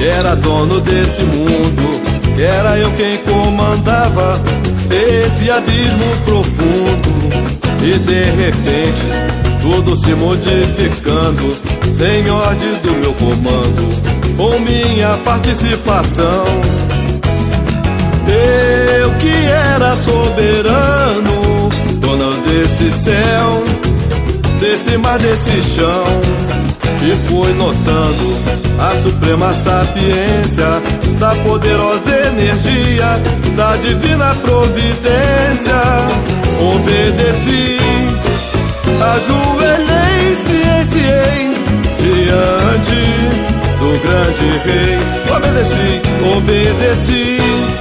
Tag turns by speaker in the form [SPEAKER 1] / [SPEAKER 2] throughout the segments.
[SPEAKER 1] que era dono desse mundo, que era eu quem comandava esse abismo profundo. E de repente tudo se modificando, sem ordem do meu comando, com minha participação. Eu que era soberano, dono desse céu, desse mar, desse chão, e fui notando a suprema sapiência da poderosa energia da divina providência. Obedeci, ajoelhei, cienciei diante do grande rei. Obedeci,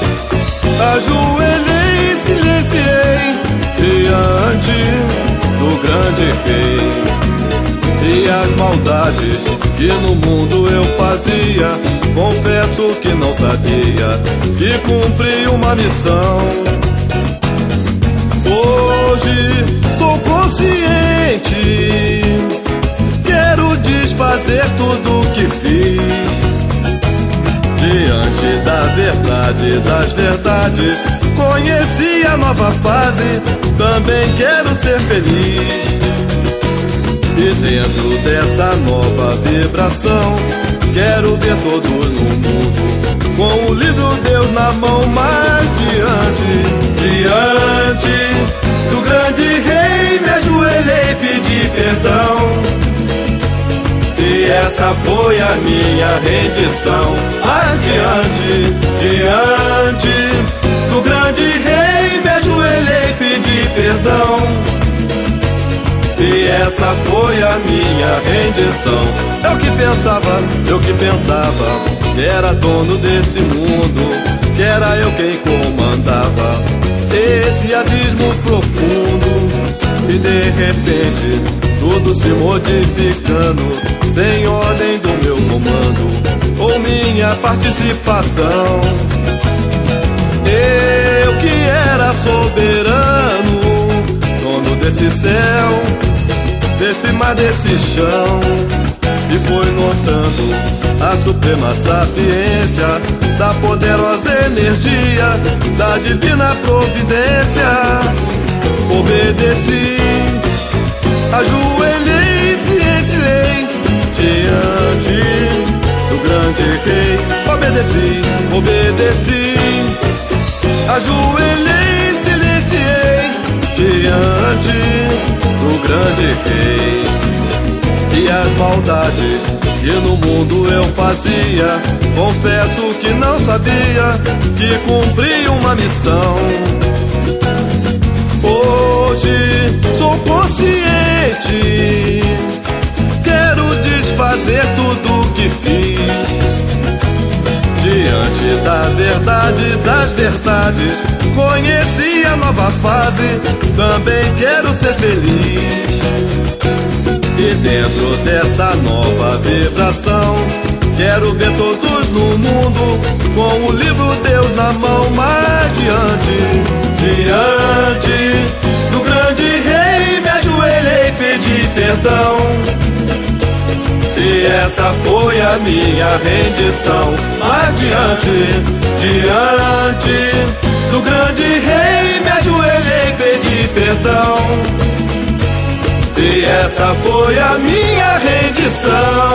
[SPEAKER 1] ajoelhei, silenciei diante do grande rei. E as maldades que no mundo eu fazia, confesso que não sabia que cumpri uma missão. Hoje sou consciente, quero desfazer tudo que fiz. Diante da verdade, das verdades, conheci a nova fase, também quero ser feliz. E dentro dessa nova vibração, quero ver todos no mundo com o livro Deus na mão. Mais diante do grande rei, me ajoelhei e pedi perdão. E essa foi a minha rendição. Diante do grande rei, me ajoelhei e pedi perdão. E essa foi a minha rendição. Eu que pensava que era dono desse mundo, que era eu quem comandava esse abismo profundo. E de repente tudo se modificando, sem ordem do meu comando ou minha participação. Eu que era soberano, dono desse céu, desse mar, desse chão, e foi notando a suprema sapiência da poderosa energia da divina providência. Obedeci, ajoelhei, cienciei diante do grande rei. Obedeci, ajoelhei, silenciei diante do grande rei. E as maldades que no mundo eu fazia, confesso que não sabia que cumpri uma missão. Hoje sou consciente, quero desfazer tudo que fiz. Diante da verdade, das verdades, conheci a nova fase, também quero ser feliz. E dentro dessa nova vibração, quero ver todos no mundo com o livro Deus na mão. Mais diante do grande rei, me ajoelhei e pedi perdão. E essa foi a minha rendição. Mais diante do grande rei, me ajoelhei e pedi perdão. E essa foi a minha rendição.